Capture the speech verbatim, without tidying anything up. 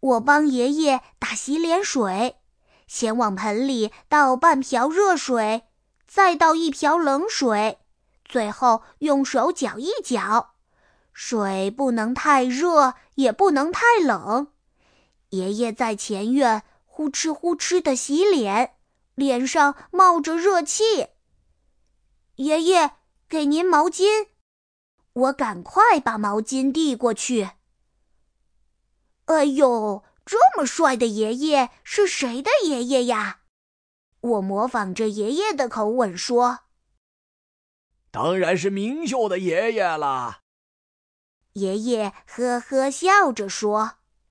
我帮爷爷打洗脸水，先往盆里倒半瓢热水，再倒一瓢冷水，最后用手搅一搅。水不能太热，也不能太冷。爷爷在前院呼哧呼哧地洗脸，脸上冒着热气。爷爷，给您毛巾。我赶快把毛巾递过去。哎呦，这么帅的爷爷是谁的爷爷呀？我模仿着爷爷的口吻说。 当然是明秀的爷爷啦。 爷爷呵呵笑着说。